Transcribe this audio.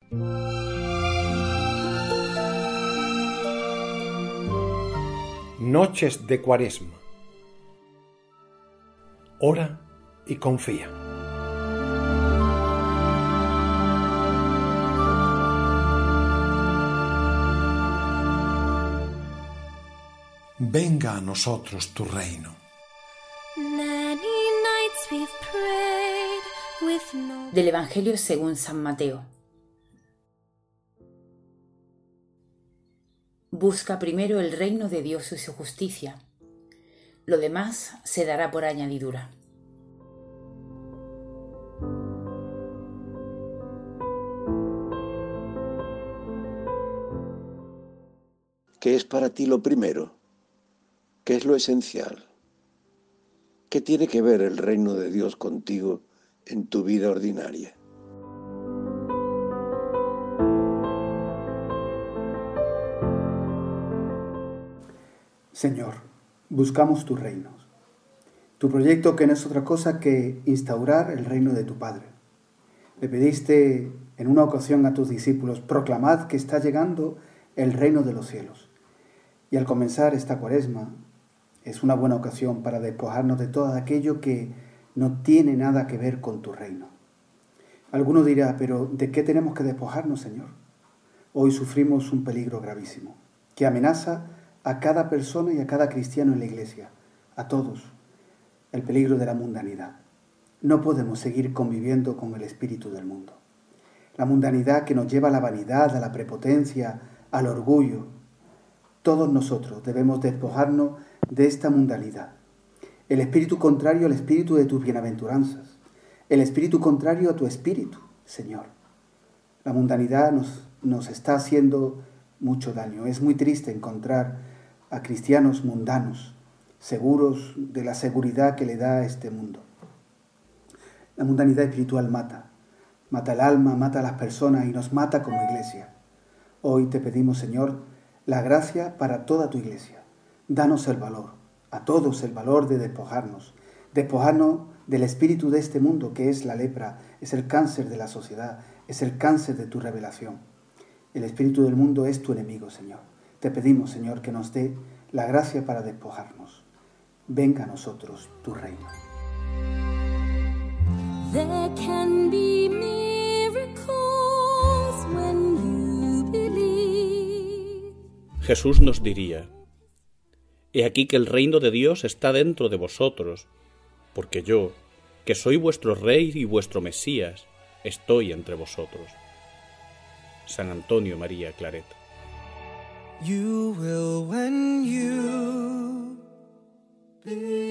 Noches de Cuaresma. Ora y confía. Venga a nosotros tu reino. Del Evangelio según San Mateo. Busca primero el reino de Dios y su justicia. Lo demás se dará por añadidura. ¿Qué es para ti lo primero? ¿Qué es lo esencial? ¿Qué tiene que ver el reino de Dios contigo en tu vida ordinaria? Señor, buscamos tu reino. Tu proyecto que no es otra cosa que instaurar el reino de tu Padre. Le pediste en una ocasión a tus discípulos, proclamad que está llegando el reino de los cielos. Y al comenzar esta Cuaresma, es una buena ocasión para despojarnos de todo aquello que no tiene nada que ver con tu reino. Alguno dirá, pero ¿de qué tenemos que despojarnos, Señor? Hoy sufrimos un peligro gravísimo, que amenaza a cada persona y a cada cristiano en la Iglesia, a todos, el peligro de la mundanidad. No podemos seguir conviviendo con el espíritu del mundo. La mundanidad que nos lleva a la vanidad, a la prepotencia, al orgullo. Todos nosotros debemos despojarnos de esta mundanidad. El espíritu contrario al espíritu de tus bienaventuranzas. El espíritu contrario a tu espíritu, Señor. La mundanidad nos está haciendo mucho daño. Es muy triste encontrar a cristianos mundanos, seguros de la seguridad que le da este mundo. La mundanidad espiritual mata el alma, mata a las personas y nos mata como iglesia. Hoy te pedimos, Señor, la gracia para toda tu iglesia. Danos el valor, a todos el valor de despojarnos del espíritu de este mundo que es la lepra, es el cáncer de la sociedad, es el cáncer de tu revelación. El espíritu del mundo es tu enemigo, Señor. Te pedimos, Señor, que nos dé la gracia para despojarnos. Venga a nosotros tu reino. There can be miracles when you believe. Jesús nos diría: He aquí que el reino de Dios está dentro de vosotros, porque yo, que soy vuestro Rey y vuestro Mesías, estoy entre vosotros. San Antonio María Claret. You will when you believe.